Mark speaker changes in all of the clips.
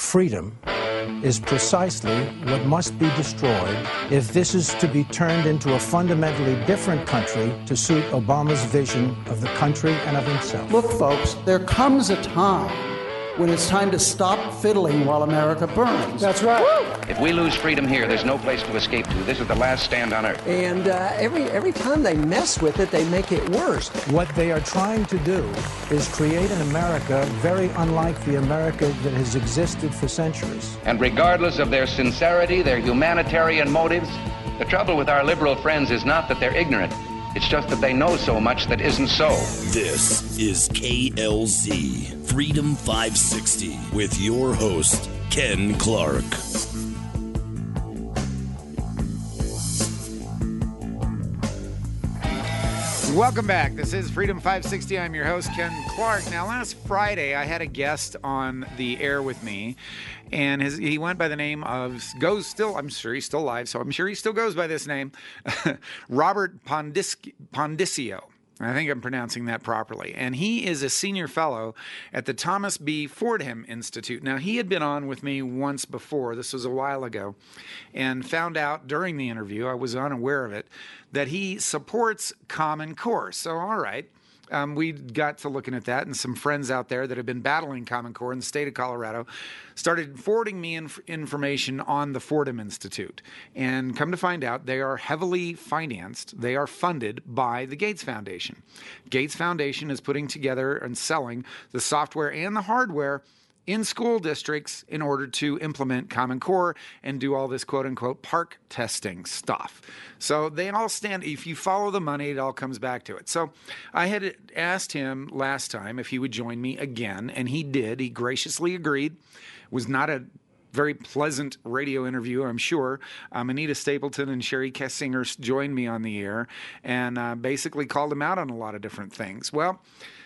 Speaker 1: freedom is precisely what must be destroyed if this is to be turned into a fundamentally different country to suit Obama's vision of the country and of himself.
Speaker 2: Look, folks, there comes a time when it's time to stop fiddling while America burns.
Speaker 1: That's right.
Speaker 3: If we lose freedom here, there's no place to escape to. This is the last stand on earth.
Speaker 4: And every time they mess with it, they make it worse.
Speaker 1: What they are trying to do is create an America very unlike the America that has existed for centuries.
Speaker 3: And regardless of their sincerity, their humanitarian motives, the trouble with our liberal friends is not that they're ignorant. It's just that they know so much that isn't so.
Speaker 5: This is KLZ Freedom 560 with your host, Ken Clark.
Speaker 6: Welcome back. This is Freedom 560. I'm your host, Ken Clark. Now, last Friday, I had a guest on the air with me, and he went by the name of, I'm sure he's still alive, so I'm sure he still goes by this name, Robert Pondiscio. I think I'm pronouncing that properly. And he is a senior fellow at the Thomas B. Fordham Institute. Now, he had been on with me once before. This was a while ago. And found out during the interview, I was unaware of it, that he supports Common Core. So, all right. We got to looking at that, and some friends out there that have been battling Common Core in the state of Colorado started forwarding me information on the Fordham Institute. And come to find out, they are heavily financed. They are funded by the Gates Foundation. Gates Foundation is putting together and selling the software and the hardware in school districts in order to implement Common Core and do all this quote-unquote park testing stuff. So they all stand, if you follow the money, it all comes back to it. So I had asked him last time if he would join me again, and he did. He graciously agreed. It was not a very pleasant radio interview, I'm sure. Anita Stapleton and Sherry Kessinger joined me on the air and basically called him out on a lot of different things. Well,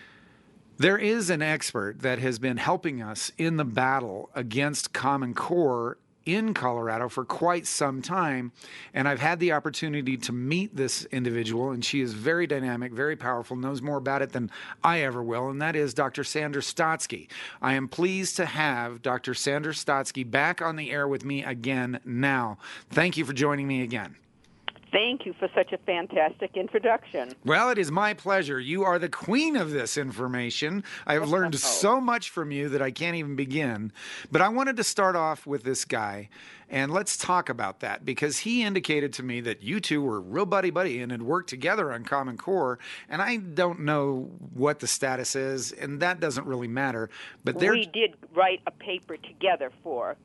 Speaker 6: there is an expert that has been helping us in the battle against Common Core in Colorado for quite some time, and I've had the opportunity to meet this individual, and she is very dynamic, very powerful, knows more about it than I ever will, and that is Dr. Sandra Stotsky. I am pleased to have Dr. Sandra Stotsky back on the air with me again now. Thank you for joining me again.
Speaker 7: Thank you for such a fantastic introduction.
Speaker 6: Well, it is my pleasure. You are the queen of this information. I have learned so much from you that I can't even begin. But I wanted to start off with this guy, and let's talk about that, because he indicated to me that you two were real buddy-buddy and had worked together on Common Core, and I don't know what the status is, and that doesn't really matter. But
Speaker 7: we did write a paper together for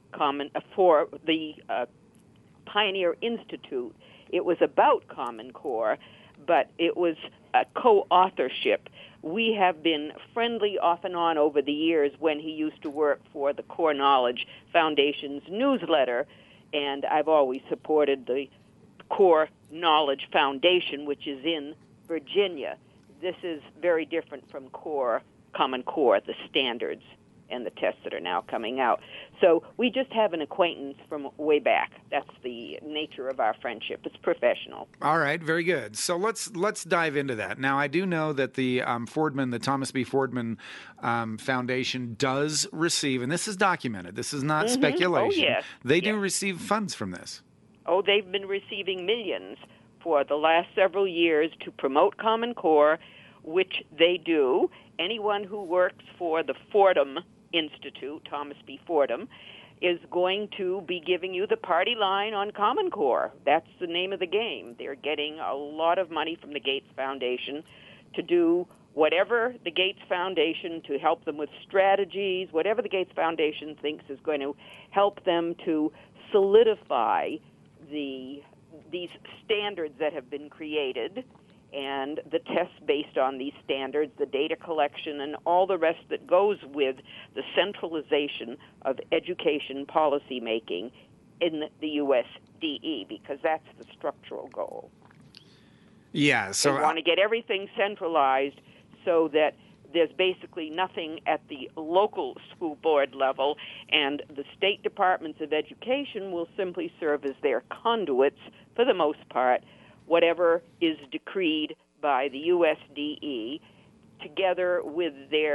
Speaker 7: the Pioneer Institute. It was about Common Core, but it was a co-authorship. We have been friendly off and on over the years when he used to work for the Core Knowledge Foundation's newsletter, and I've always supported the Core Knowledge Foundation, which is in Virginia. This is very different from Common Core, the standards and the tests that are now coming out. So we just have an acquaintance from way back. That's the nature of our friendship. It's professional.
Speaker 6: All right, very good. So let's dive into that. Now, I do know that the Thomas B. Fordham Foundation does receive, and this is documented, this is not speculation.
Speaker 7: Oh, yes.
Speaker 6: They do receive funds from this.
Speaker 7: Oh, they've been receiving millions for the last several years to promote Common Core, which they do. Anyone who works for the Fordham Institute, Thomas B. Fordham, is going to be giving you the party line on Common Core. That's the name of the game. They're getting a lot of money from the Gates Foundation to do whatever the Gates Foundation, to help them with strategies, whatever the Gates Foundation thinks is going to help them to solidify these standards that have been created, and the tests based on these standards, the data collection, and all the rest that goes with the centralization of education policy making in the USDE, because that's the structural goal.
Speaker 6: Yeah, so
Speaker 7: they want to get everything centralized so that there's basically nothing at the local school board level, and the state departments of education will simply serve as their conduits, for the most part, whatever is decreed by the USDE, together with their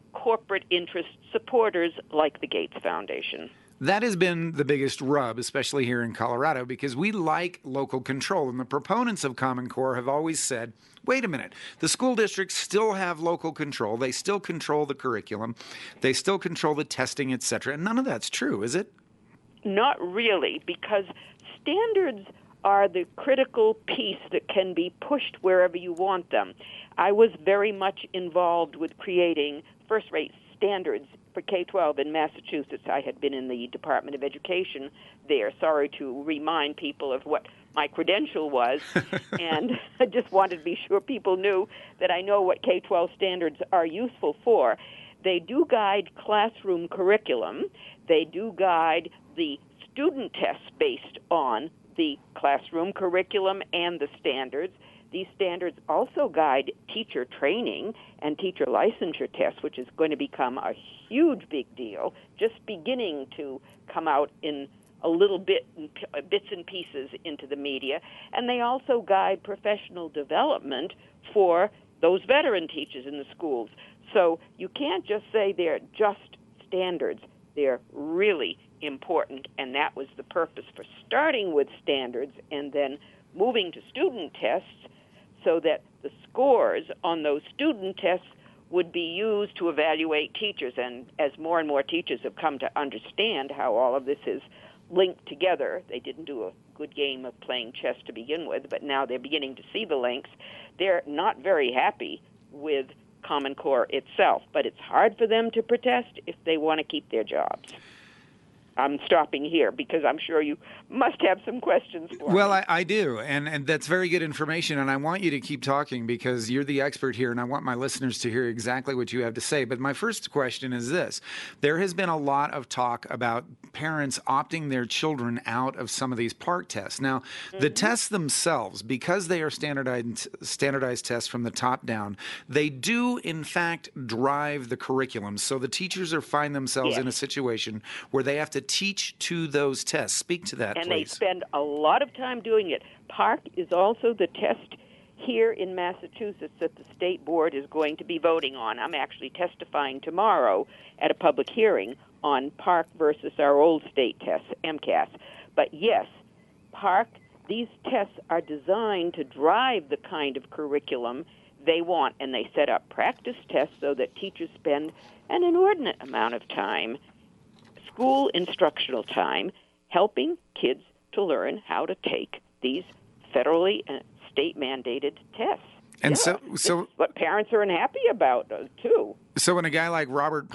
Speaker 7: corporate interest supporters like the Gates Foundation.
Speaker 6: That has been the biggest rub, especially here in Colorado, because we like local control. And the proponents of Common Core have always said, wait a minute, the school districts still have local control. They still control the curriculum. They still control the testing, etc. And none of that's true, is it?
Speaker 7: Not really, because standards are the critical piece that can be pushed wherever you want them. I was very much involved with creating first-rate standards for K-12 in Massachusetts. I had been in the Department of Education there. Sorry to remind people of what my credential was, and I just wanted to be sure people knew that I know what K-12 standards are useful for. They do guide classroom curriculum. They do guide the student tests based on the classroom curriculum and the standards. These standards also guide teacher training and teacher licensure tests, which is going to become a huge big deal, just beginning to come out in a little bit, bits and pieces into the media. And they also guide professional development for those veteran teachers in the schools. So you can't just say they're just standards. They're really important, and that was the purpose for starting with standards and then moving to student tests, so that the scores on those student tests would be used to evaluate teachers. And as more and more teachers have come to understand how all of this is linked together, they didn't do a good game of playing chess to begin with, but now they're beginning to see the links. They're not very happy with Common Core itself, but it's hard for them to protest if they want to keep their jobs. I'm stopping here because I'm sure you must have some questions for me.
Speaker 6: Well, I do, and that's very good information, and I want you to keep talking because you're the expert here, and I want my listeners to hear exactly what you have to say. But my first question is this. There has been a lot of talk about parents opting their children out of some of these PARCC tests. Now, the tests themselves, because they are standardized tests from the top down, they do, in fact, drive the curriculum. So the teachers find themselves in a situation where they have to teach to those tests. Speak to that,
Speaker 7: and
Speaker 6: please.
Speaker 7: They spend a lot of time doing it. PARCC is also the test here in Massachusetts that the state board is going to be voting on. I'm actually testifying tomorrow at a public hearing on PARCC versus our old state tests, MCAS. But yes, PARCC, these tests are designed to drive the kind of curriculum they want, and they set up practice tests so that teachers spend an inordinate amount of time, school instructional time, helping kids to learn how to take these federally and state-mandated tests.
Speaker 6: And
Speaker 7: so what parents are unhappy about, too.
Speaker 6: So when a guy like Robert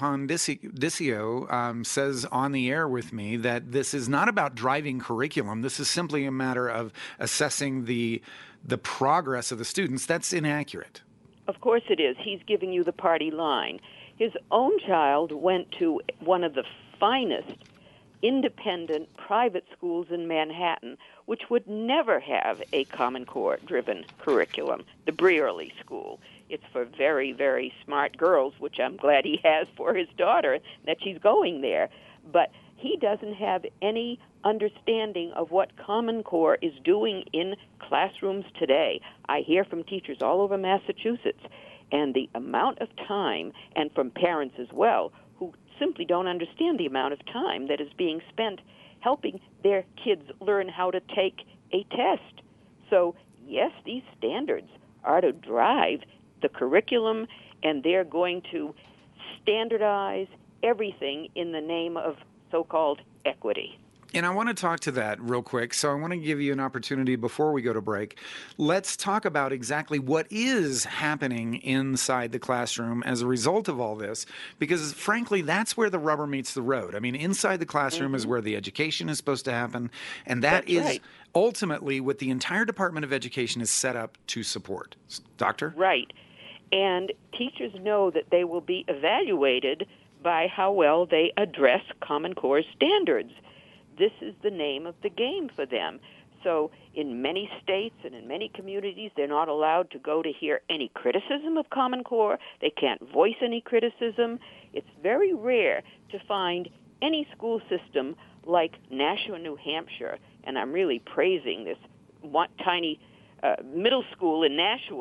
Speaker 6: Pondisio says on the air with me that this is not about driving curriculum, this is simply a matter of assessing the progress of the students, that's inaccurate.
Speaker 7: Of course it is. He's giving you the party line. His own child went to one of the finest independent private schools in Manhattan, which would never have a Common Core-driven curriculum, the Brearley School. It's for very, very smart girls, which I'm glad he has for his daughter, that she's going there. But he doesn't have any understanding of what Common Core is doing in classrooms today. I hear from teachers all over Massachusetts, and the amount of time, and from parents as well, who simply don't understand the amount of time that is being spent helping their kids learn how to take a test. So, yes, these standards are to drive the curriculum, and they're going to standardize everything in the name of so-called equity.
Speaker 6: And I want to talk to that real quick, so I want to give you an opportunity before we go to break. Let's talk about exactly what is happening inside the classroom as a result of all this, because frankly, that's where the rubber meets the road. I mean, inside the classroom is where the education is supposed to happen, and that's is ultimately what the entire Department of Education is set up to support. Doctor?
Speaker 7: Right. And teachers know that they will be evaluated by how well they address Common Core standards. This is the name of the game for them. So in many states and in many communities, they're not allowed to go to hear any criticism of Common Core. They can't voice any criticism. It's very rare to find any school system like Nashua, New Hampshire, and I'm really praising this one tiny middle school in Nashua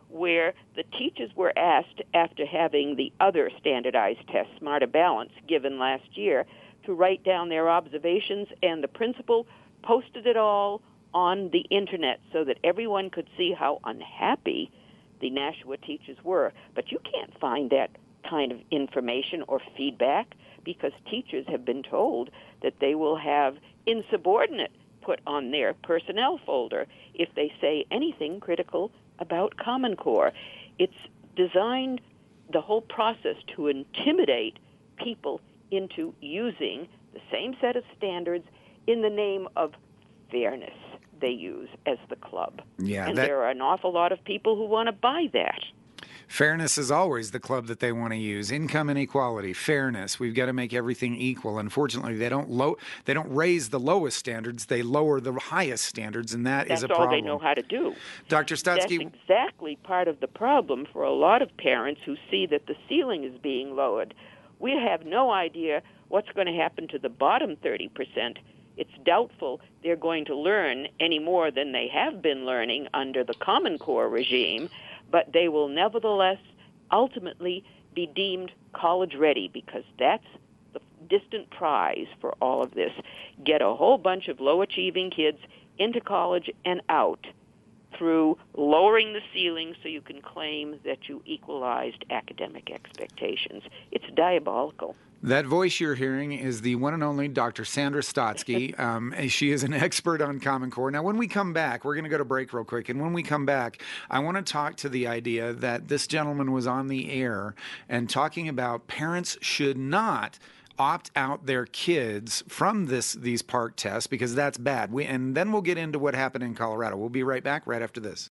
Speaker 7: where the teachers were asked, after having the other standardized test, Smarter Balance, given last year, to write down their observations, and the principal posted it all on the internet so that everyone could see how unhappy the Nashua teachers were. But you can't find that kind of information or feedback, because teachers have been told that they will have insubordinate put on their personnel folder if they say anything critical about Common Core. It's designed, the whole process, to intimidate people into using the same set of standards in the name of fairness they use as the club.
Speaker 6: Yeah,
Speaker 7: and there are an awful lot of people who want to buy that.
Speaker 6: Fairness is always the club that they want to use. Income inequality, fairness. We've got to make everything equal. Unfortunately, they don't raise the lowest standards. They lower the highest standards, and that's a problem.
Speaker 7: That's all they know how to do.
Speaker 6: Dr. Stotsky.
Speaker 7: That's exactly part of the problem for a lot of parents who see that the ceiling is being lowered. We have no idea what's going to happen to the bottom 30%. It's doubtful they're going to learn any more than they have been learning under the Common Core regime, but they will nevertheless ultimately be deemed college-ready, because that's the distant prize for all of this. Get a whole bunch of low-achieving kids into college and out through lowering the ceiling so you can claim that you equalized academic expectations. It's diabolical.
Speaker 6: That voice you're hearing is the one and only Dr. Sandra Stotsky. She is an expert on Common Core. Now, when we come back, we're going to go to break real quick. And when we come back, I want to talk to the idea that this gentleman was on the air and talking about parents should not opt out their kids from these PARCC tests, because that's bad. And then we'll get into what happened in Colorado. We'll be right back right after this.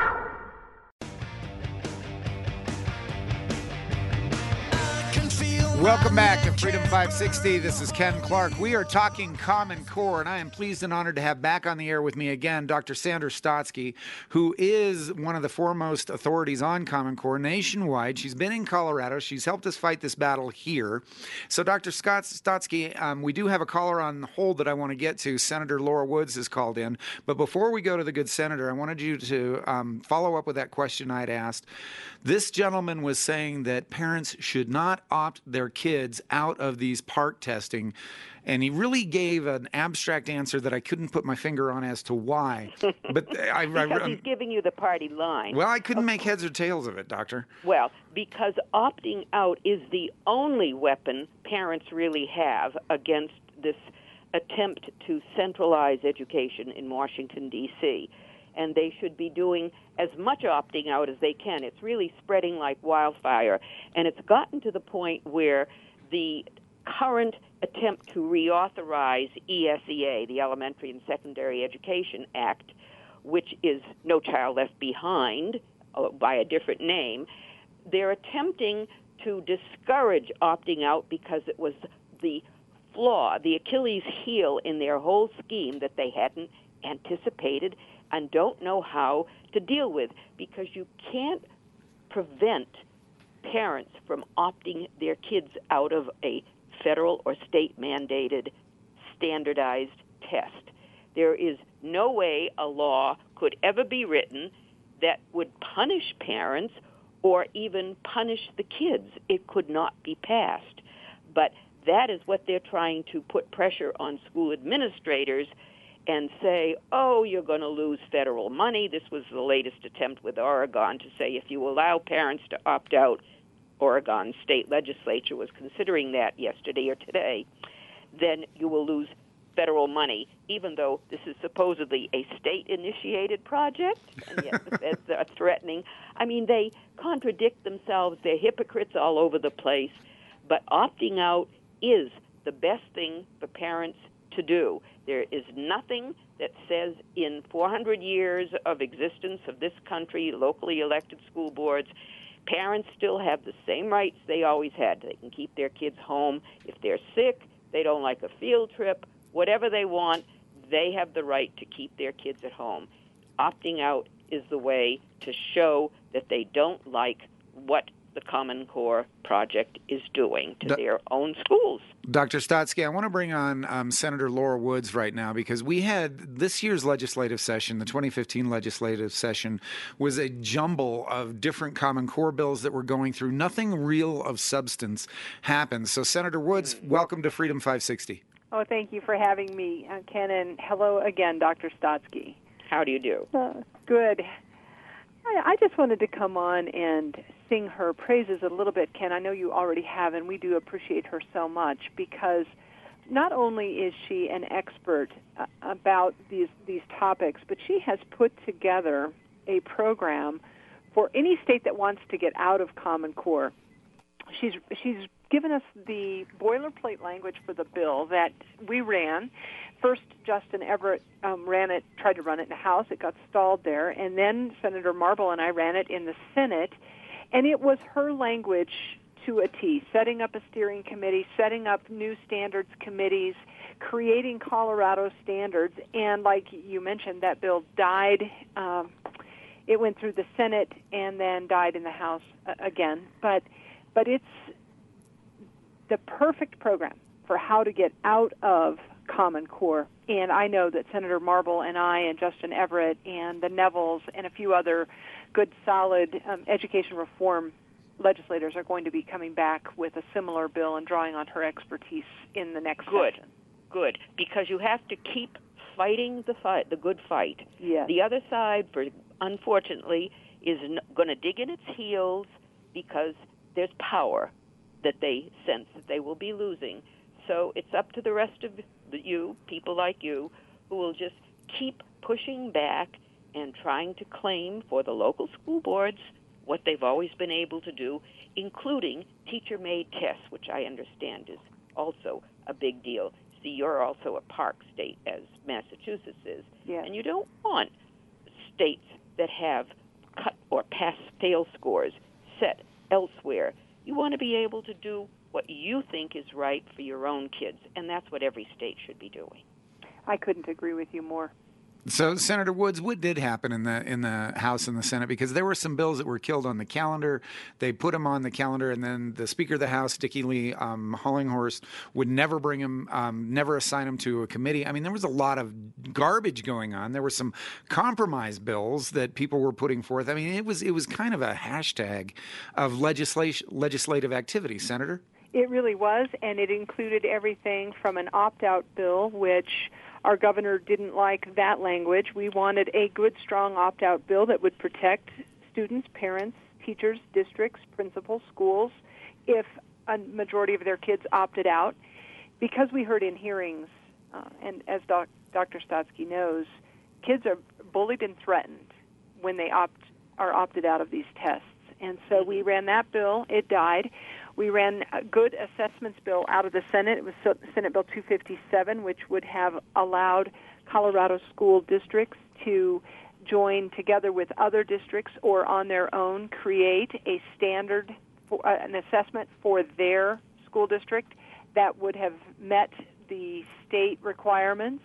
Speaker 6: Welcome back to Freedom 560. This is Ken Clark. We are talking Common Core, and I am pleased and honored to have back on the air with me again Dr. Sandra Stotsky, who is one of the foremost authorities on Common Core nationwide. She's been in Colorado. She's helped us fight this battle here. So, Dr. Stotsky, we do have a caller on hold that I want to get to. Senator Laura Woods has called in. But before we go to the good senator, I wanted you to follow up with that question I'd asked. This gentleman was saying that parents should not opt their kids out of these PARCC testing, and he really gave an abstract answer that I couldn't put my finger on as to why. But
Speaker 7: because he's giving you the party line.
Speaker 6: Well, I couldn't make heads or tails of it, Doctor.
Speaker 7: Well, because opting out is the only weapon parents really have against this attempt to centralize education in Washington, D.C., and they should be doing as much opting out as they can. It's really spreading like wildfire, and it's gotten to the point where the current attempt to reauthorize ESEA, the Elementary and Secondary Education Act, which is No Child Left Behind, by a different name, they're attempting to discourage opting out because it was the flaw, the Achilles heel in their whole scheme that they hadn't anticipated and don't know how to deal with, because you can't prevent parents from opting their kids out of a federal or state-mandated standardized test. There is no way a law could ever be written that would punish parents or even punish the kids. It could not be passed. But that is what they're trying to put pressure on school administrators and say, oh, you're going to lose federal money. This was the latest attempt with Oregon to say if you allow parents to opt out, Oregon state legislature was considering that yesterday or today, then you will lose federal money, even though this is supposedly a state-initiated project, and yet the feds are threatening. I mean, they contradict themselves. They're hypocrites all over the place. But opting out is the best thing for parents to do. There is nothing that says in 400 years of existence of this country, locally elected school boards, parents still have the same rights they always had. They can keep their kids home. If they're sick, they don't like a field trip, whatever they want, they have the right to keep their kids at home. Opting out is the way to show that they don't like what the Common Core project is doing to their own schools.
Speaker 6: Dr. Stotsky, I want to bring on Senator Laura Woods right now, because we had this year's legislative session, the 2015 legislative session, was a jumble of different Common Core bills that were going through. Nothing real of substance happened. So, Senator Woods, welcome to Freedom 560.
Speaker 8: Oh, thank you for having me, Ken, and hello again, Dr. Stotsky.
Speaker 7: How do you do?
Speaker 8: Good. I just wanted to come on and sing her praises a little bit, Ken. I know you already have, and we do appreciate her so much, because not only is she an expert about these topics, but she has put together a program for any state that wants to get out of Common Core. She's given us the boilerplate language for the bill that we ran. First, Justin Everett tried to run it in the House. It got stalled there. And then Senator Marble and I ran it in the Senate. And it was her language to a T, setting up a steering committee, setting up new standards committees, creating Colorado standards. And like you mentioned, that bill died. It went through the Senate and then died in the House again. But it's the perfect program for how to get out of Common Core. And I know that Senator Marble and I and Justin Everett and the Nevilles and a few other good, solid education reform legislators are going to be coming back with a similar bill and drawing on her expertise in the next session.
Speaker 7: Good, because you have to keep fighting the good fight.
Speaker 8: Yes.
Speaker 7: The other side, unfortunately, is going to dig in its heels because there's power that they sense that they will be losing. So it's up to the rest of you, people like you, who will just keep pushing back and trying to claim for the local school boards what they've always been able to do, including teacher-made tests, which I understand is also a big deal. See, you're also a park state, as Massachusetts is,
Speaker 8: yes.
Speaker 7: And you don't want states that have cut or pass-fail scores set elsewhere. You want to be able to do what you think is right for your own kids, and that's what every state should be doing.
Speaker 8: I couldn't agree with you more.
Speaker 6: So, Senator Woods, what did happen in the House and the Senate? Because there were some bills that were killed on the calendar. They put them on the calendar, and then the Speaker of the House, Dickie Lee Hollinghorst, would never bring them, never assign them to a committee. I mean, there was a lot of garbage going on. There were some compromise bills that people were putting forth. I mean, it was kind of a hashtag of legislative activity, Senator.
Speaker 8: It really was, and it included everything from an opt-out bill, which our governor didn't like that language. We wanted a good, strong opt-out bill that would protect students, parents, teachers, districts, principals, schools, if a majority of their kids opted out. Because we heard in hearings, and as Dr. Stotsky knows, kids are bullied and threatened when they are opted out of these tests. And so we ran that bill. It died. We ran a good assessments bill out of the Senate. It was Senate Bill 257, which would have allowed Colorado school districts to join together with other districts or on their own create a standard, an assessment for their school district that would have met the state requirements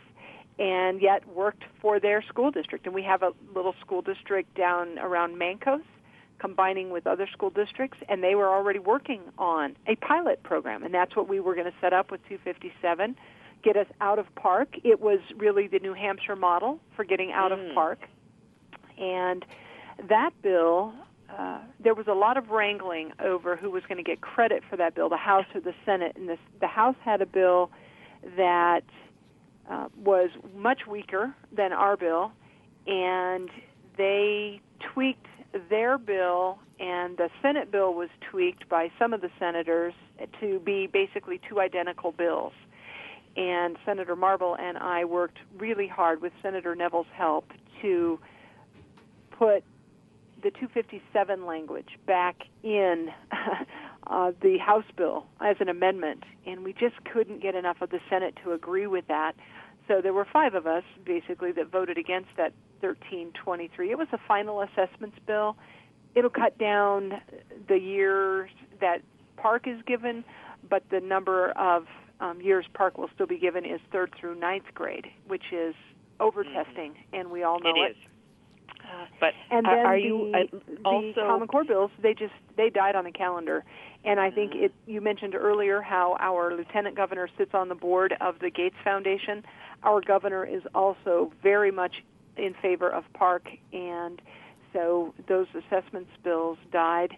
Speaker 8: and yet worked for their school district. And we have a little school district down around Mancos, combining with other school districts, and they were already working on a pilot program, and that's what we were going to set up with 257, get us out of park. It was really the New Hampshire model for getting out of park. And that bill, there was a lot of wrangling over who was going to get credit for that bill, the House or the Senate. And the House had a bill that was much weaker than our bill, and they tweaked their bill, and the Senate bill was tweaked by some of the senators to be basically two identical bills. And Senator Marble and I worked really hard with Senator Neville's help to put the 257 language back in the House bill as an amendment, and we just couldn't get enough of the Senate to agree with that. So there were 5 of us, basically, that voted against that 1323. It was a final assessments bill. It'll cut down the years that Park is given, but the number of years Park will still be given is 3rd through 9th grade, which is over-testing, and we all know it.
Speaker 7: But
Speaker 8: and then
Speaker 7: are you also
Speaker 8: the Common Core bills? They died on the calendar, and I think you mentioned earlier how our lieutenant governor sits on the board of the Gates Foundation. Our governor is also very much in favor of Park, and so those assessments bills died.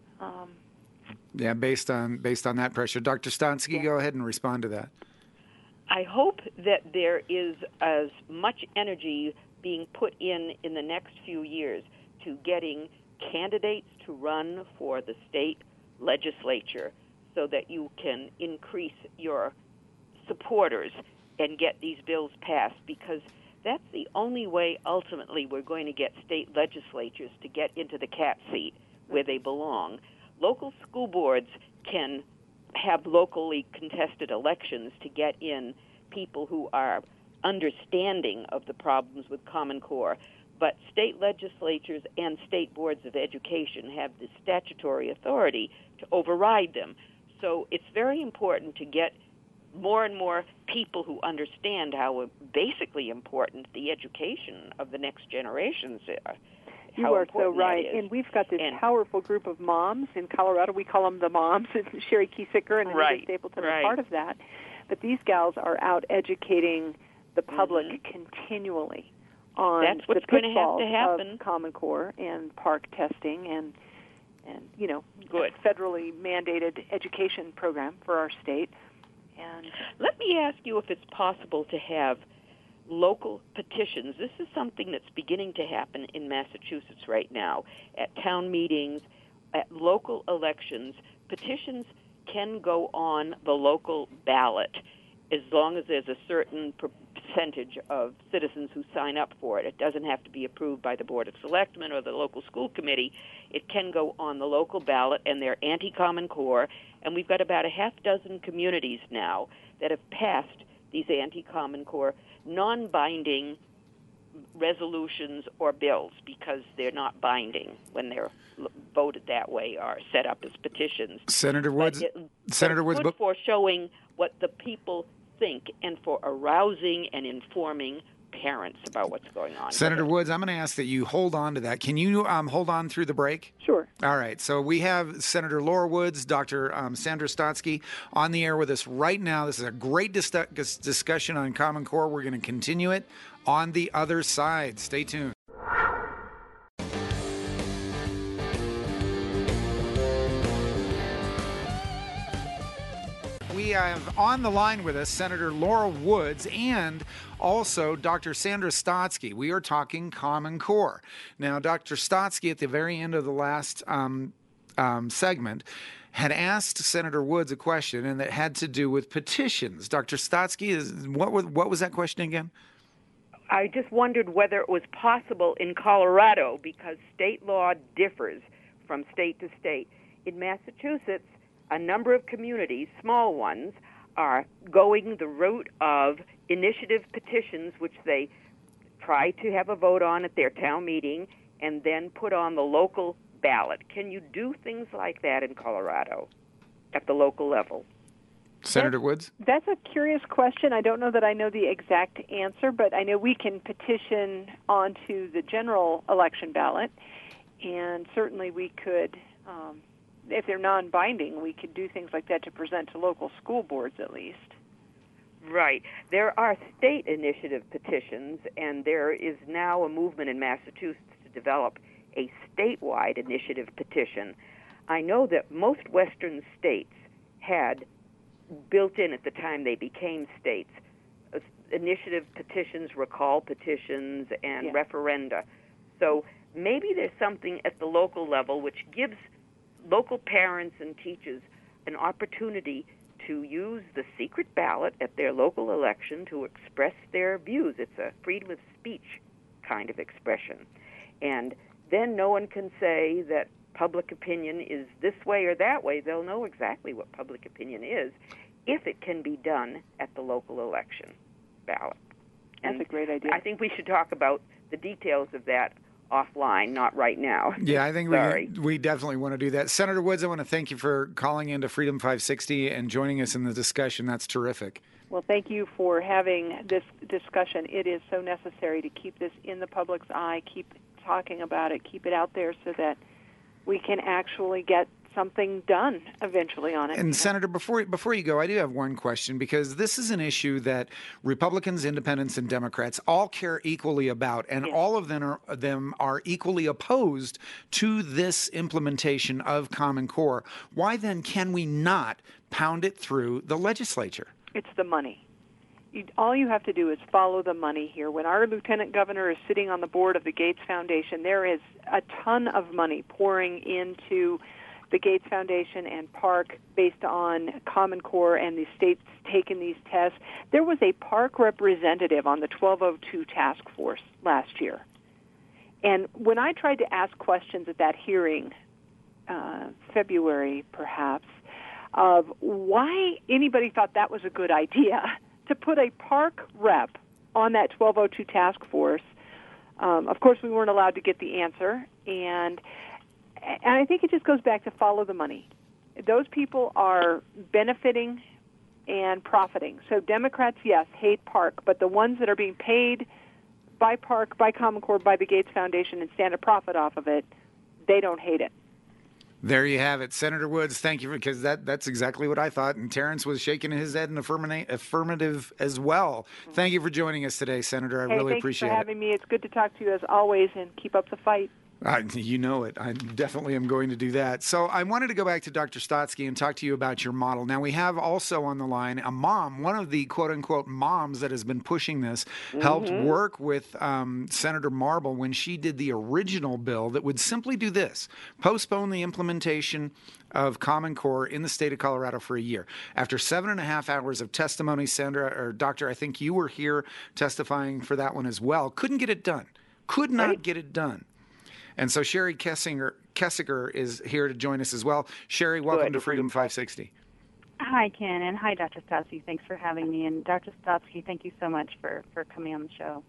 Speaker 6: Yeah, based on that pressure. Dr. Stonsky, go ahead and respond to that.
Speaker 7: I hope that there is as much energy being put in the next few years to getting candidates to run for the state legislature so that you can increase your supporters and get these bills passed, because that's the only way ultimately we're going to get state legislatures to get into the cat seat where they belong. Local school boards can have locally contested elections to get in people who are understanding of the problems with Common Core, but state legislatures and state boards of education have the statutory authority to override them. So it's very important to get more and more people who understand how basically important the education of the next generations are.
Speaker 8: You are so right. And we've got this powerful group of moms in Colorado. We call them the moms. Sherry Kiesicker and Anita Stapleton are part of that. But these gals are out educating the public continually on
Speaker 7: That's what's
Speaker 8: the
Speaker 7: going to
Speaker 8: pitfalls
Speaker 7: happen.
Speaker 8: of Common Core and Park testing and
Speaker 7: Good.
Speaker 8: a federally mandated education program for our state. And
Speaker 7: let me ask you if it's possible to have local petitions. This is something that's beginning to happen in Massachusetts right now. At town meetings, at local elections, petitions can go on the local ballot as long as there's a certain percentage of citizens who sign up for it. It doesn't have to be approved by the Board of Selectmen or the local school committee. It can go on the local ballot, and they're anti-Common Core. And we've got about a half dozen communities now that have passed these anti-Common Core non-binding resolutions or bills because they're not binding when they're voted that way or set up as petitions.
Speaker 6: Senator Woods,
Speaker 7: good for showing what the people think and for arousing and informing parents about what's going on.
Speaker 6: Senator Woods, I'm going to ask that you hold on to that. Can you hold on through the break?
Speaker 8: Sure.
Speaker 6: All right. So we have Senator Laura Woods, Dr. Sandra Stonsky on the air with us right now. This is a great discussion on Common Core. We're going to continue it on the other side. Stay tuned. We have on the line with us Senator Laura Woods and also Dr. Sandra Stonsky. We are talking Common Core. Now, Dr. Stonsky, at the very end of the last segment, had asked Senator Woods a question, and that had to do with petitions. Dr. Stonsky, what was that question again?
Speaker 7: I just wondered whether it was possible in Colorado, because state law differs from state to state. In Massachusetts, a number of communities, small ones, are going the route of initiative petitions, which they try to have a vote on at their town meeting and then put on the local ballot. Can you do things like that in Colorado at the local level?
Speaker 6: Senator Woods?
Speaker 8: That's a curious question. I don't know that I know the exact answer, but I know we can petition onto the general election ballot, and certainly we could, if they're non-binding, we could do things like that to present to local school boards at least.
Speaker 7: Right. There are state initiative petitions, and there is now a movement in Massachusetts to develop a statewide initiative petition. I know that most Western states had built in at the time they became states initiative petitions, recall petitions, and referenda. So maybe there's something at the local level which gives local parents and teachers an opportunity to use the secret ballot at their local election to express their views. It's a freedom of speech kind of expression. And then no one can say that public opinion is this way or that way. They'll know exactly what public opinion is if it can be done at the local election ballot.
Speaker 8: That's a great idea.
Speaker 7: I think we should talk about the details of that offline, not right now.
Speaker 6: Yeah, I think we definitely want to do that. Senator Woods, I want to thank you for calling into Freedom 560 and joining us in the discussion. That's terrific.
Speaker 8: Well, thank you for having this discussion. It is so necessary to keep this in the public's eye, keep talking about it, keep it out there so that we can actually get something done eventually on it.
Speaker 6: And Senator, before you go, I do have one question, because this is an issue that Republicans, Independents, and Democrats all care equally about, and all of them are equally opposed to this implementation of Common Core. Why then can we not pound it through the legislature?
Speaker 8: It's the money. All you have to do is follow the money here. When our lieutenant governor is sitting on the board of the Gates Foundation, there is a ton of money pouring into the Gates Foundation and Park based on Common Core and the states taking these tests. There was a Park representative on the 1202 task force last year. And when I tried to ask questions at that hearing, February perhaps, of why anybody thought that was a good idea to put a Park rep on that 1202 task force, of course we weren't allowed to get the answer. And I think it just goes back to follow the money. Those people are benefiting and profiting. So Democrats, yes, hate Park, but the ones that are being paid by Park, by Common Core, by the Gates Foundation and stand a profit off of it, they don't hate it.
Speaker 6: There you have it. Senator Woods, thank you, because that's exactly what I thought. And Terrence was shaking his head in affirmative as well. Thank you for joining us today, Senator. I really appreciate it.
Speaker 8: Thanks for having me. It's good to talk to you as always, and keep up the fight.
Speaker 6: You know it. I definitely am going to do that. So I wanted to go back to Dr. Stotsky and talk to you about your model. Now, we have also on the line a mom, one of the quote-unquote moms that has been pushing this, helped work with Senator Marble when she did the original bill that would simply do this: postpone the implementation of Common Core in the state of Colorado for a year. After 7.5 hours of testimony, Sandra, or Doctor, I think you were here testifying for that one as well, couldn't get it done. Could not get it done. And so Sherry Kessinger is here to join us as well. Sherry, welcome to Freedom 560.
Speaker 9: Hi, Ken, and hi, Dr. Stotsky. Thanks for having me. And Dr. Stotsky, thank you so much for coming on the show.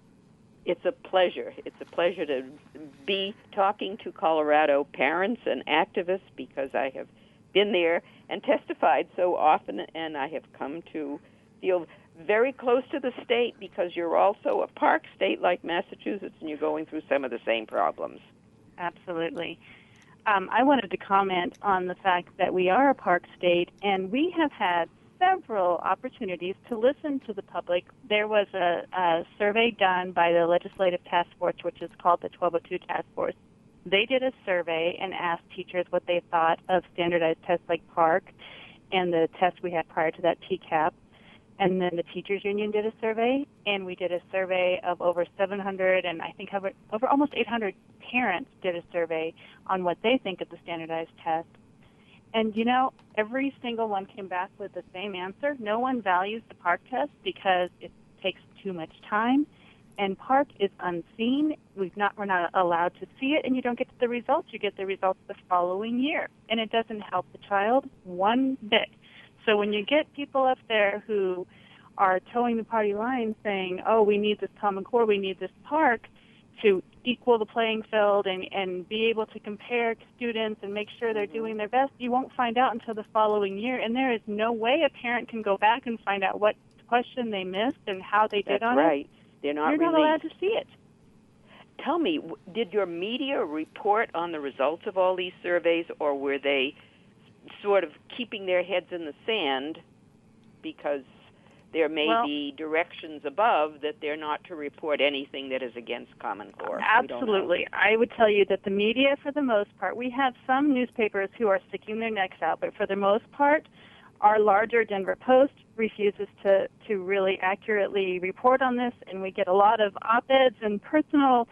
Speaker 7: It's a pleasure. It's a pleasure to be talking to Colorado parents and activists, because I have been there and testified so often, and I have come to feel very close to the state, because you're also a park state like Massachusetts, and you're going through some of the same problems.
Speaker 9: Absolutely. I wanted to comment on the fact that we are a park state, and we have had several opportunities to listen to the public. There was a survey done by the Legislative Task Force, which is called the 1202 Task Force. They did a survey and asked teachers what they thought of standardized tests like Park and the test we had prior to that, TCAP. And then the Teachers Union did a survey, and we did a survey of over 700, and I think over almost 800 parents did a survey on what they think of the standardized test. And, you know, every single one came back with the same answer. No one values the Park test because it takes too much time, and Park is unseen. We're not allowed to see it, and you don't get the results. You get the results the following year, and it doesn't help the child one bit. So when you get people up there who are towing the party line saying, oh, we need this Common Core, we need this Park to equal the playing field and be able to compare students and make sure they're doing their best, you won't find out until the following year. And there is no way a parent can go back and find out what question they missed and how they did on it.
Speaker 7: That's right. They're not
Speaker 9: You're not allowed to see it.
Speaker 7: Tell me, did your media report on the results of all these surveys, or were they sort of keeping their heads in the sand because there may be directions above that they're not to report anything that is against Common Core?
Speaker 9: Absolutely. I would tell you that the media, for the most part, we have some newspapers who are sticking their necks out, but for the most part, our larger Denver Post refuses to really accurately report on this, and we get a lot of op-eds and personal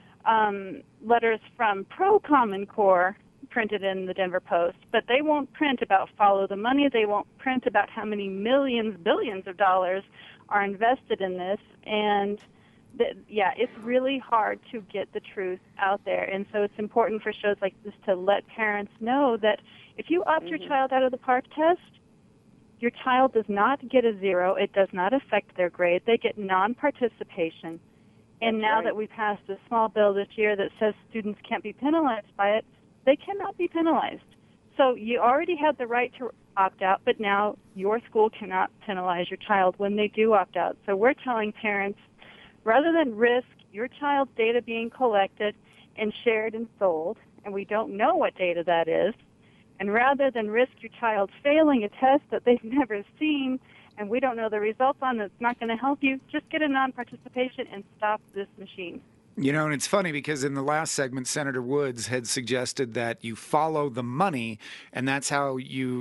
Speaker 9: letters from pro-Common Core printed in the Denver Post, but they won't print about follow the money. They won't print about how many millions, billions of dollars are invested in this. And it's really hard to get the truth out there. And so it's important for shows like this to let parents know that if you opt your child out of the Park test, your child does not get a 0. It does not affect their grade. They get non-participation. And now that we passed a small bill this year that says students can't be penalized by it, they cannot be penalized. So you already had the right to opt out, but now your school cannot penalize your child when they do opt out. So we're telling parents rather than risk your child's data being collected and shared and sold, and we don't know what data that is, and rather than risk your child failing a test that they've never seen and we don't know the results on, that's not going to help you, just get a non-participation and stop this machine.
Speaker 6: You know, and it's funny because in the last segment, Senator Woods had suggested that you follow the money, and that's how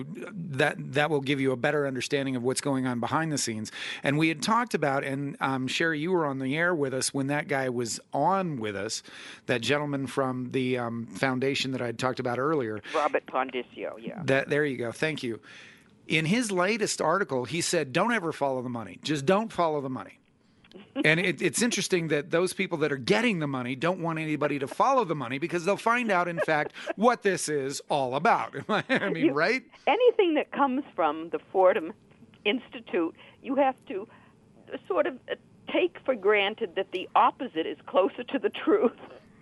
Speaker 6: that will give you a better understanding of what's going on behind the scenes. And we had talked about, and Sherry, you were on the air with us when that guy was on with us, that gentleman from the foundation that I had talked about earlier.
Speaker 7: Robert Pondicio, yeah.
Speaker 6: There you go. Thank you. In his latest article, he said, don't ever follow the money. Just don't follow the money. And it's interesting that those people that are getting the money don't want anybody to follow the money because they'll find out, in fact, what this is all about. I mean, right?
Speaker 7: Anything that comes from the Fordham Institute, you have to sort of take for granted that the opposite is closer to the truth.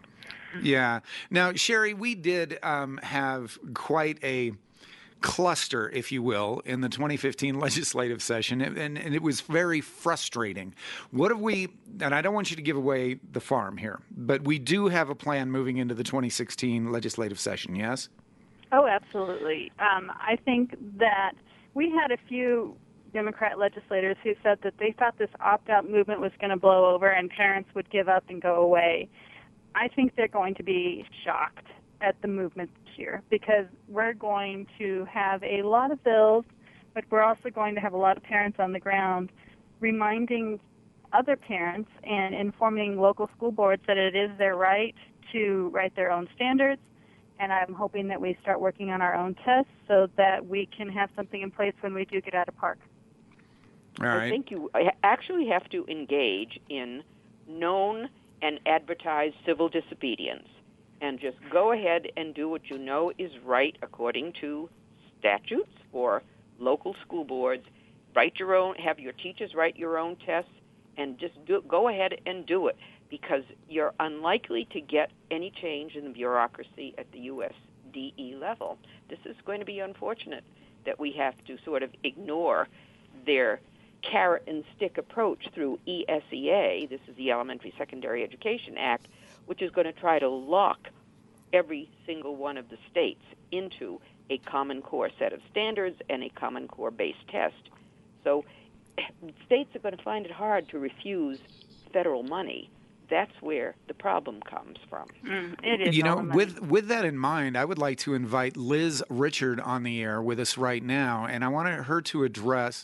Speaker 6: Yeah. Now, Sherry, we did have quite a cluster, if you will, in the 2015 legislative session, and it was very frustrating. What have we, and I don't want you to give away the farm here, but we do have a plan moving into the 2016 legislative session, yes?
Speaker 9: Oh, absolutely. I think that we had a few Democrat legislators who said that they thought this opt-out movement was going to blow over and parents would give up and go away. I think they're going to be shocked at the movement this year because we're going to have a lot of bills, but we're also going to have a lot of parents on the ground reminding other parents and informing local school boards that it is their right to write their own standards. And I'm hoping that we start working on our own tests so that we can have something in place when we do get out of park.
Speaker 6: All right.
Speaker 7: I think you actually have to engage in known and advertised civil disobedience. And just go ahead and do what you know is right according to statutes or local school boards. Write your own, have your teachers write your own tests, and just go ahead and do it because you're unlikely to get any change in the bureaucracy at the USDE level. This is going to be unfortunate that we have to sort of ignore their carrot and stick approach through ESEA. This is the Elementary Secondary Education Act, which is going to try to lock every single one of the states into a Common Core set of standards and a Common Core-based test. So states are going to find it hard to refuse federal money. That's where the problem comes from.
Speaker 9: It is.
Speaker 6: You know, with that in mind, I would like to invite Liz Richard on the air with us right now, and I want her to address.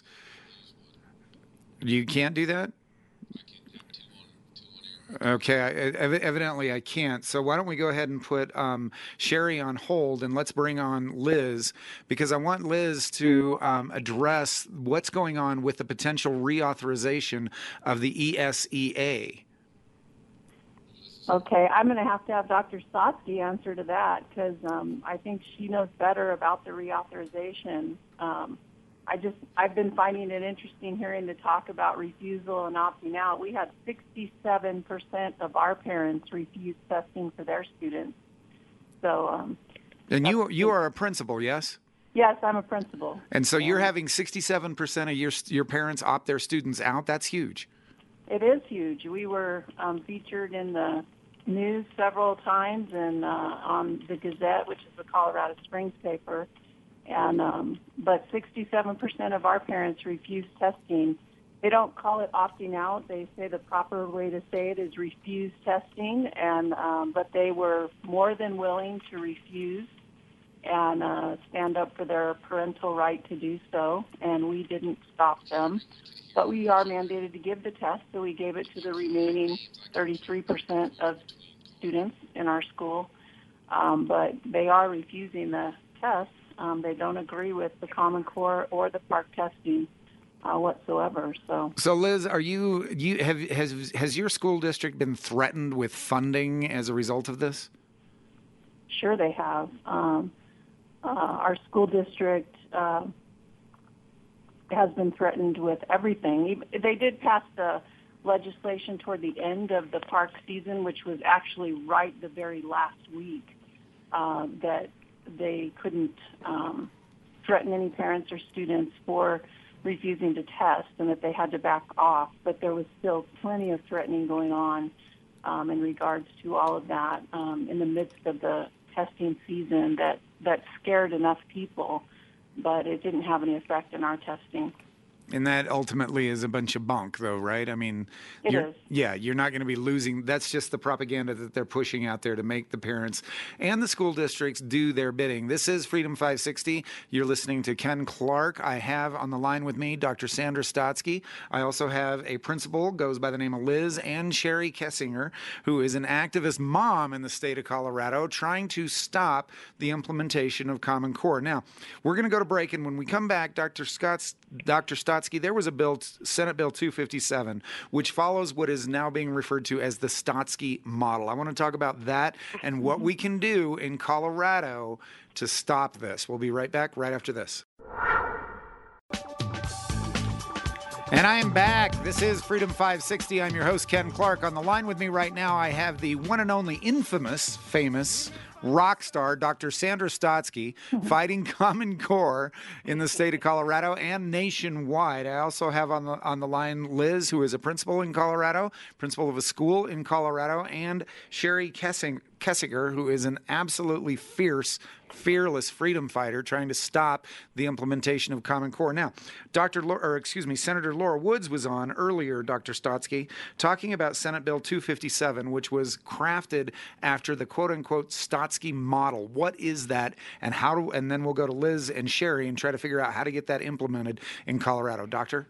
Speaker 6: You can't do that? Okay, evidently I can't. So why don't we go ahead and put Sherry on hold and let's bring on Liz because I want Liz to address what's going on with the potential reauthorization of the ESEA.
Speaker 10: Okay, I'm going to have Dr. Stotsky answer to that because I think she knows better about the reauthorization. I've been finding it interesting hearing the talk about refusal and opting out. We had 67% of our parents refuse testing for their students. So,
Speaker 6: and you are a principal, yes?
Speaker 10: Yes, I'm a principal.
Speaker 6: And so you're having 67% of your parents opt their students out. That's huge.
Speaker 10: It is huge. We were featured in the news several times and on the Gazette, which is the Colorado Springs paper. And but 67% of our parents refuse testing. They don't call it opting out. They say the proper way to say it is refuse testing. And but they were more than willing to refuse and stand up for their parental right to do so. And we didn't stop them. But we are mandated to give the test, so we gave it to the remaining 33% of students in our school. But they are refusing the test. They don't agree with the Common Core or the PARCC testing whatsoever. So
Speaker 6: Liz, has your school district been threatened with funding as a result of this?
Speaker 10: Sure, they have. Our school district has been threatened with everything. They did pass the legislation toward the end of the PARCC season, which was actually right the very last week, that they couldn't threaten any parents or students for refusing to test and that they had to back off. But there was still plenty of threatening going on in regards to all of that in the midst of the testing season that scared enough people, but it didn't have any effect in our testing.
Speaker 6: And that ultimately is a bunch of bunk, though, right? I mean, you're not going to be losing. That's just the propaganda that they're pushing out there to make the parents and the school districts do their bidding. This is Freedom 560. You're listening to Ken Clark. I have on the line with me Dr. Sandra Stotsky. I also have a principal, goes by the name of Liz, and Sherry Kessinger, who is an activist mom in the state of Colorado trying to stop the implementation of Common Core. Now, we're going to go to break, and when we come back, Dr. Stotsky, there was a bill, Senate Bill 257, which follows what is now being referred to as the Stotsky model. I want to talk about that and what we can do in Colorado to stop this. We'll be right back right after this. And I am back. This is Freedom 560. I'm your host, Ken Clark. On the line with me right now, I have the one and only famous rock star, Dr. Sandra Stotsky, fighting Common Core in the state of Colorado and nationwide. I also have on the line Liz, who is a principal in Colorado, principal of a school in Colorado, and Sherry Kessinger, who is an absolutely fearless freedom fighter trying to stop the implementation of Common Core. Now, Senator Laura Woods was on earlier, Dr. Stotsky, talking about Senate Bill 257, which was crafted after the quote-unquote Stotsky model. What is that, and and then we'll go to Liz and Sherry and try to figure out how to get that implemented in Colorado. Doctor?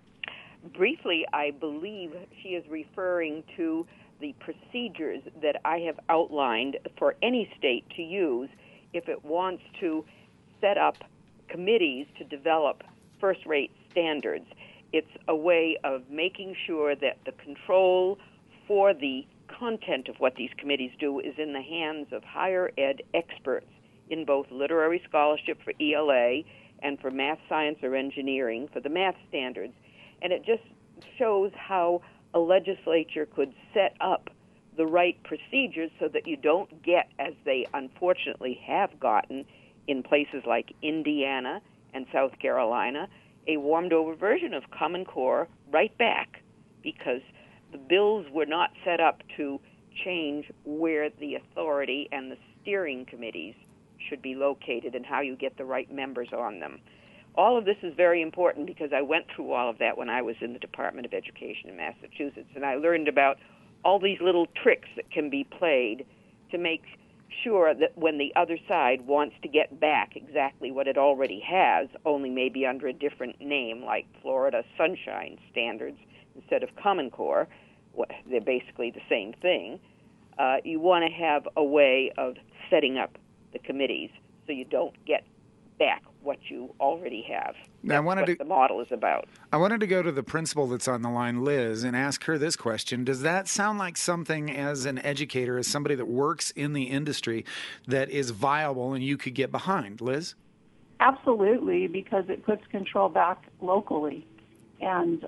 Speaker 7: Briefly, I believe she is referring to the procedures that I have outlined for any state to use if it wants to set up committees to develop first-rate standards. It's a way of making sure that the control for the content of what these committees do is in the hands of higher ed experts in both literary scholarship for ELA and for math, science, or engineering for the math standards. And it just shows how a legislature could set up the right procedures so that you don't get, as they unfortunately have gotten in places like Indiana and South Carolina, a warmed-over version of Common Core right back, because the bills were not set up to change where the authority and the steering committees should be located and how you get the right members on them. All of this is very important because I went through all of that when I was in the Department of Education in Massachusetts, and I learned about all these little tricks that can be played to make sure that when the other side wants to get back exactly what it already has, only maybe under a different name, like Florida Sunshine Standards instead of Common Core, they're basically the same thing, you want to have a way of setting up the committees so you don't get back what you already have. That's what the model is about.
Speaker 6: I wanted to go to the principal that's on the line, Liz, and ask her this question. Does that sound like something, as an educator, as somebody that works in the industry, that is viable and you could get behind? Liz?
Speaker 10: Absolutely, because it puts control back locally, and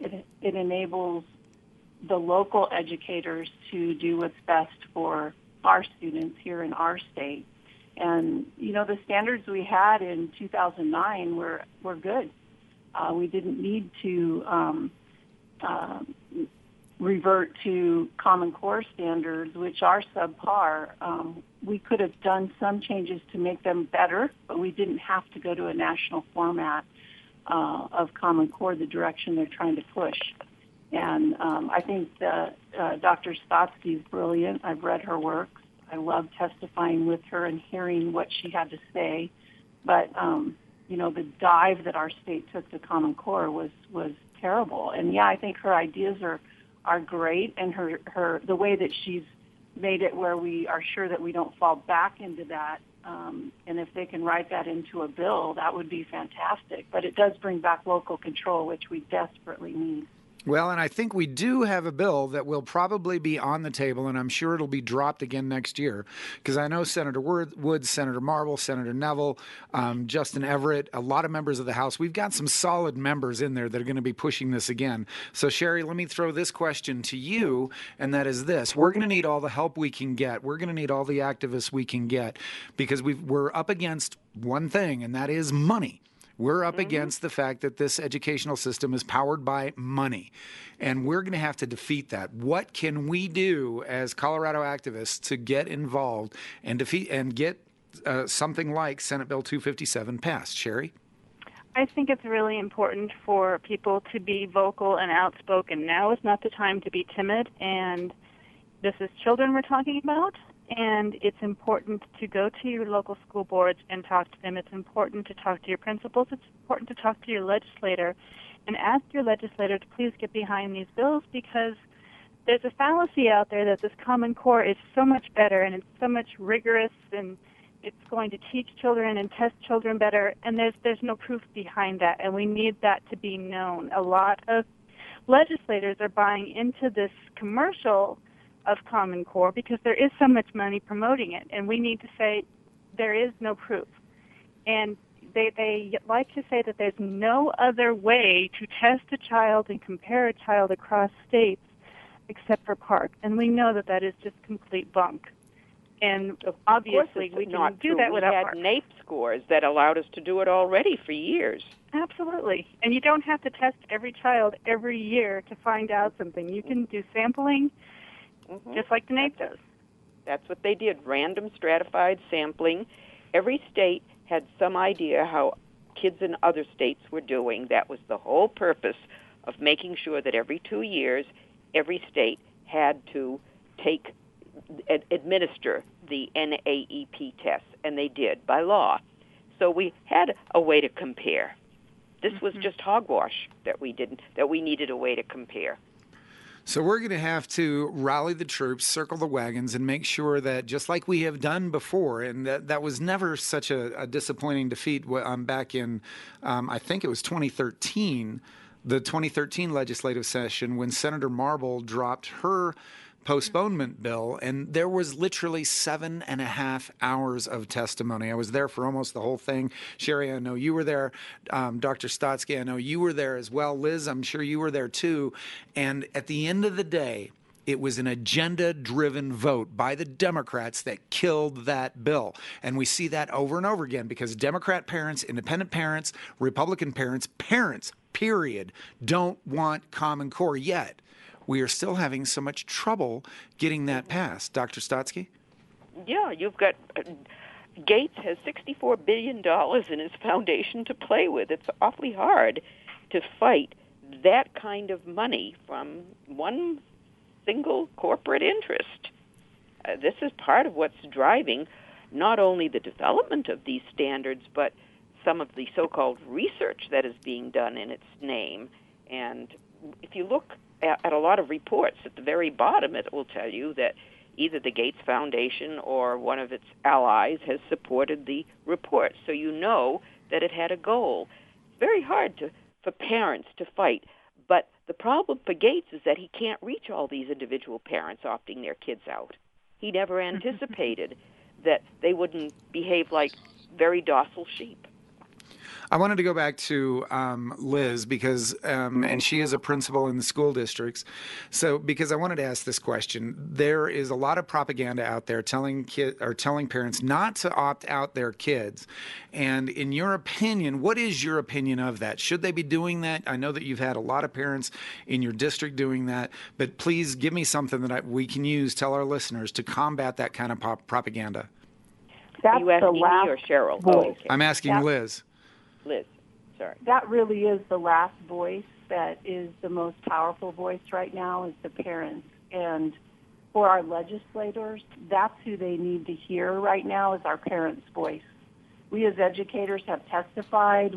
Speaker 10: it enables the local educators to do what's best for our students here in our state. And, the standards we had in 2009 were good. We didn't need to revert to Common Core standards, which are subpar. We could have done some changes to make them better, but we didn't have to go to a national format of Common Core, the direction they're trying to push. And I think that Dr. Stotsky is brilliant. I've read her work. I love testifying with her and hearing what she had to say. But, the dive that our state took to Common Core was terrible. And, I think her ideas are great, and the way that she's made it where we are sure that we don't fall back into that. And if they can write that into a bill, that would be fantastic. But it does bring back local control, which we desperately need.
Speaker 6: Well, and I think we do have a bill that will probably be on the table, and I'm sure it'll be dropped again next year, because I know Senator Woods, Senator Marble, Senator Neville, Justin Everett, a lot of members of the House. We've got some solid members in there that are going to be pushing this again. So, Sherry, let me throw this question to you, and that is this. We're going to need all the help we can get. We're going to need all the activists we can get, because we're up against one thing, and that is money. We're up against the fact that this educational system is powered by money, and we're going to have to defeat that. What can we do as Colorado activists to get involved and defeat and get something like Senate Bill 257 passed? Sherry?
Speaker 9: I think it's really important for people to be vocal and outspoken. Now is not the time to be timid, and this is children we're talking about. And it's important to go to your local school boards and talk to them. It's important to talk to your principals. It's important to talk to your legislator and ask your legislator to please get behind these bills, because there's a fallacy out there that this Common Core is so much better and it's so much rigorous and it's going to teach children and test children better, and there's no proof behind that, and we need that to be known. A lot of legislators are buying into this commercial of Common Core because there is so much money promoting it, and we need to say there is no proof. And they like to say that there's no other way to test a child and compare a child across states except for PARCC, and we know that that is just complete bunk. And obviously we can do that without PARCC.
Speaker 7: We had NAEP scores that allowed us to do it already for years.
Speaker 9: Absolutely. And you don't have to test every child every year to find out something. You can do sampling just like the NAEP does.
Speaker 7: That's what they did, random stratified sampling. Every state had some idea how kids in other states were doing. That was the whole purpose of making sure that every 2 years, every state had to administer the NAEP tests, and they did by law. So we had a way to compare. This was just hogwash that we needed a way to compare.
Speaker 6: So we're going to have to rally the troops, circle the wagons, and make sure that, just like we have done before, and that was never such a disappointing defeat back in, I think it was 2013, the 2013 legislative session, when Senator Marble dropped her postponement bill, and there was literally 7.5 hours of testimony. I was there for almost the whole thing. Sherry, I know you were there. Dr. Stotsky, I know you were there as well. Liz, I'm sure you were there too. And at the end of the day, it was an agenda-driven vote by the Democrats that killed that bill. And we see that over and over again because Democrat parents, independent parents, Republican parents, period, don't want Common Core yet. We are still having so much trouble getting that passed. Dr. Stotsky?
Speaker 7: Yeah, you've got Gates has $64 billion in his foundation to play with. It's awfully hard to fight that kind of money from one single corporate interest. This is part of what's driving not only the development of these standards, but some of the so-called research that is being done in its name. And if you look at a lot of reports, at the very bottom it will tell you that either the Gates Foundation or one of its allies has supported the report. So you know that it had a goal. It's very hard for parents to fight. But the problem for Gates is that he can't reach all these individual parents opting their kids out. He never anticipated that they wouldn't behave like very docile sheep.
Speaker 6: I wanted to go back to Liz because, and she is a principal in the school districts. So, because I wanted to ask this question, there is a lot of propaganda out there telling parents not to opt out their kids. And in your opinion, what is your opinion of that? Should they be doing that? I know that you've had a lot of parents in your district doing that, but please give me something that we can use, tell our listeners, to combat that kind of propaganda.
Speaker 10: That's
Speaker 7: Are you asking
Speaker 10: the last
Speaker 7: me or Cheryl?
Speaker 10: voice.
Speaker 7: Oh, okay.
Speaker 6: I'm asking Liz.
Speaker 7: Liz, sorry.
Speaker 10: That really is the last voice that is the most powerful voice right now, is the parents. And for our legislators, that's who they need to hear right now, is our parents' voice. We as educators have testified.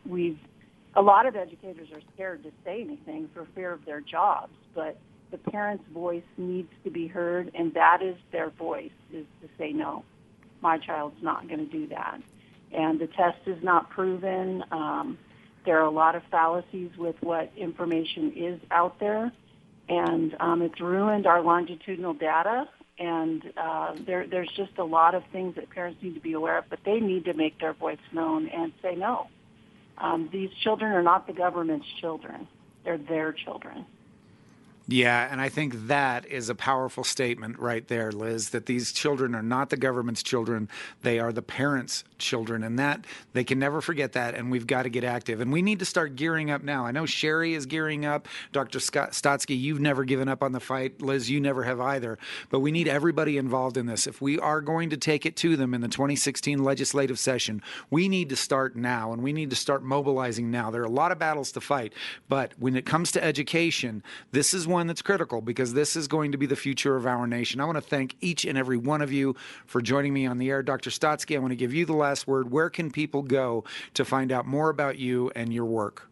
Speaker 10: A lot of educators are scared to say anything for fear of their jobs, but the parents' voice needs to be heard, and that is their voice, is to say, no, my child's not going to do that. And the test is not proven. There are a lot of fallacies with what information is out there, and it's ruined our longitudinal data. And there's just a lot of things that parents need to be aware of, but they need to make their voice known and say no. These children are not the government's children. They're their children.
Speaker 6: Yeah, and I think that is a powerful statement right there, Liz, that these children are not the government's children. They are the parents' children, and that they can never forget that, and we've got to get active. And we need to start gearing up now. I know Sherry is gearing up. Dr. Stotsky, you've never given up on the fight. Liz, you never have either. But we need everybody involved in this. If we are going to take it to them in the 2016 legislative session, we need to start now, and we need to start mobilizing now. There are a lot of battles to fight, but when it comes to education, this is one that's critical because this is going to be the future of our nation. I want to thank each and every one of you for joining me on the air. Dr. Stotsky, I want to give you the last word. Where can people go to find out more about you and your work?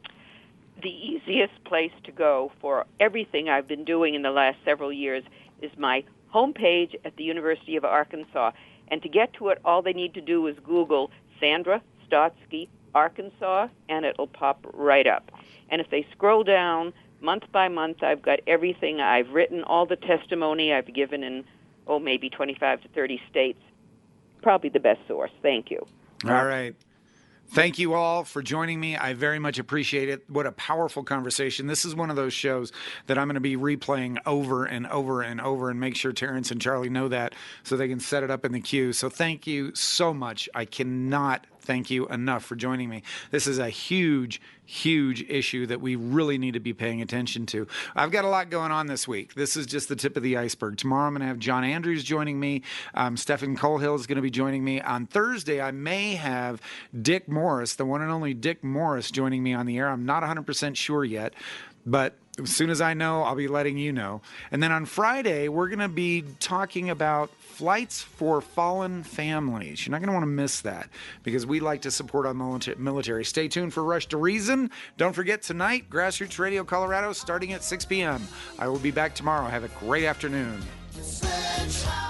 Speaker 7: The easiest place to go for everything I've been doing in the last several years is my homepage at the University of Arkansas. And to get to it, all they need to do is Google Sandra Stotsky, Arkansas, and it'll pop right up. And if they scroll down, month by month, I've got everything I've written, all the testimony I've given in, maybe 25 to 30 states. Probably the best source. Thank you.
Speaker 6: All right. Thank you all for joining me. I very much appreciate it. What a powerful conversation. This is one of those shows that I'm going to be replaying over and over and over and make sure Terrence and Charlie know that so they can set it up in the queue. So thank you so much. I cannot thank you enough for joining me. This is a huge, huge issue that we really need to be paying attention to. I've got a lot going on this week. This is just the tip of the iceberg. Tomorrow I'm going to have John Andrews joining me. Stephen Colhill is going to be joining me. On Thursday, I may have Dick Morris, the one and only Dick Morris, joining me on the air. I'm not 100% sure yet, but as soon as I know, I'll be letting you know. And then on Friday, we're going to be talking about flights for fallen families. You're not going to want to miss that because we like to support our military. Stay tuned for Rush to Reason. Don't forget tonight, Grassroots Radio Colorado starting at 6 p.m. I will be back tomorrow. Have a great afternoon.